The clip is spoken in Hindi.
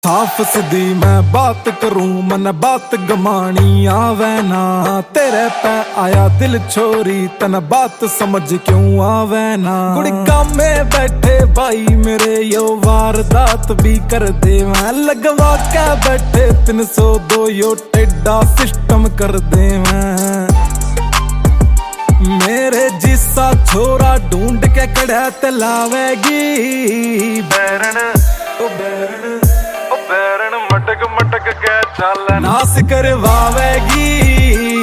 साफ सीधी मैं बात करूं मन बात गमानी आवे ना। तेरे पे आया दिल छोरी तन बात समझ क्यों आवे ना। गुड़का में बैठे भाई मेरे यो वारदात भी कर दे। मैं लगवा के बैठे 302 यो टेढ़ा सिस्टम कर दे। मैं मेरे जिसा छोरा ढूंढ के कड़ा तलावेगी। बैरन ओ बैरन बैरन मटक मटक के चल नास करवावेगी।